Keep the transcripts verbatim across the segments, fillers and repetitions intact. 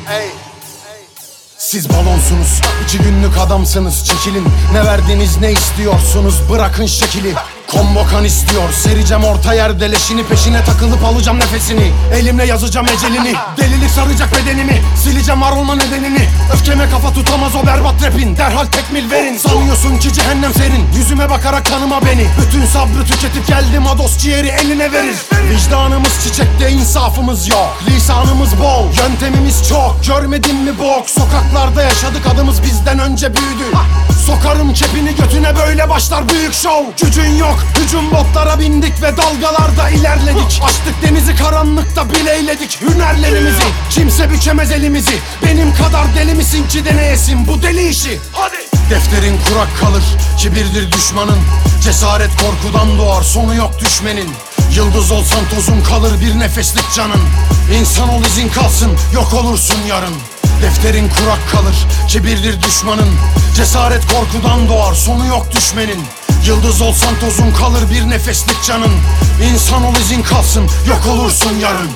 Siz balonsunuz, iki günlük adamsınız, çekilin. Ne verdiniz ne istiyorsunuz, bırakın şekili. Kombokan istiyor, sereceğim orta yerde leşini. Peşine takılıp alacağım nefesini, elimle yazacağım ecelini. Delilik saracak bedenimi, sileceğim var olma nedenini. Öfkeme kafa tutamaz o berbat rapin, derhal tekmil verin. Sanıyorsun ki cehennem serin, yüzüme bakarak tanıma beni. Bütün sabrı tüketip geldim, ados ciğeri eline verir. Vicdanımız çiçekte, insafımız yok, lisanımız bol, yöntemimiz çok. Görmedin mi bok, sokaklarda yaşadık, adımız bizden önce büyüdü. Sokarım kepini götüne, böyle başlar büyük şov. Gücün yok, hücum botlara bindik ve dalgalarda ilerledik. Açtık denizi, karanlıkta bileyledik hünerlerimizi. Kimse bükemez elimizi, benim kadar deli misin ki deneyesin bu deli işi. Hadi! Defterin kurak kalır, kibirdir düşmanın. Cesaret korkudan doğar, sonu yok düşmenin. Yıldız olsan tozun kalır, bir nefeslik canın. İnsan ol, izin kalsın, yok olursun yarın. Defterin kurak kalır, kibirdir düşmanın. Cesaret korkudan doğar, sonu yok düşmenin. Yıldız olsan tozun kalır, bir nefeslik canın. İnsan ol, izin kalsın, yok olursun yarın.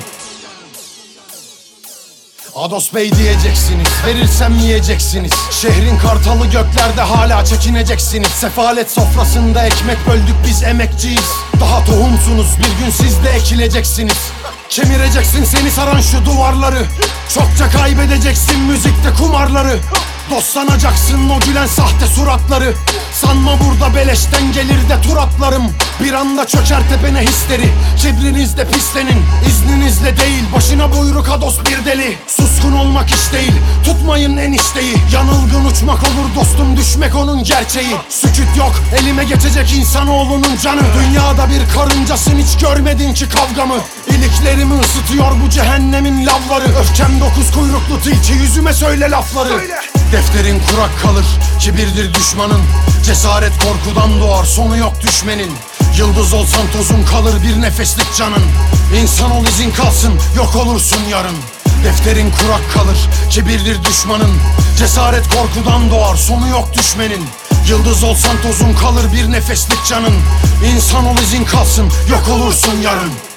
Ados Bey diyeceksiniz, verirsem yiyeceksiniz. Şehrin kartalı göklerde hala çekineceksiniz. Sefalet sofrasında ekmek böldük, biz emekçiyiz. Daha tohumsunuz, bir gün siz de ekileceksiniz. Kemireceksin seni saran şu duvarları. Çokça kaybedeceksin müzikte kumarları. Dostlanacaksın o gülen sahte suratları. Sanma burada beleşten gelir de tur atlarım. Bir anda çöker tepene hisleri, kibrinizde pislenin. İzninizle değil, başına buyruk ados bir deli. Suskun olmak iş değil, tutmayın enişteyi. Yanılgın uçmak olur dostum, düşmek onun gerçeği. Süküt yok, elime geçecek insanoğlunun canı. Dünyada bir karıncasın, hiç görmedin ki kavgamı. İliklerimi ısıtıyor bu cehennemin lavları. Öfkem dokuz kuyruklu tilki, yüzüme söyle lafları. Söyle. Defterin kurak kalır, kibirdir düşmanın. Cesaret korkudan doğar, sonu yok düşmenin. Yıldız olsan tozun kalır, bir nefeslik canın. İnsan ol, izin kalsın, yok olursun yarın. Defterin kurak kalır, kibirdir düşmanın. Cesaret korkudan doğar, sonu yok düşmenin. Yıldız olsan tozun kalır, bir nefeslik canın. İnsan ol, izin kalsın, yok olursun yarın.